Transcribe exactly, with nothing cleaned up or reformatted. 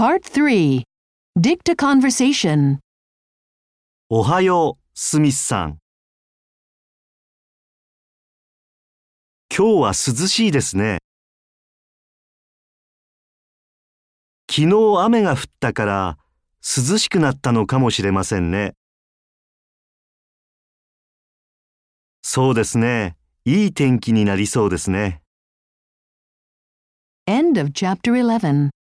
Part three. Dicta conversation. おはよう、スミスさん。今日は涼しいですね。昨日雨が降ったから涼しくなったのかもしれませんね。そうですね。いい天気になりそうですね。 End of chapter eleven.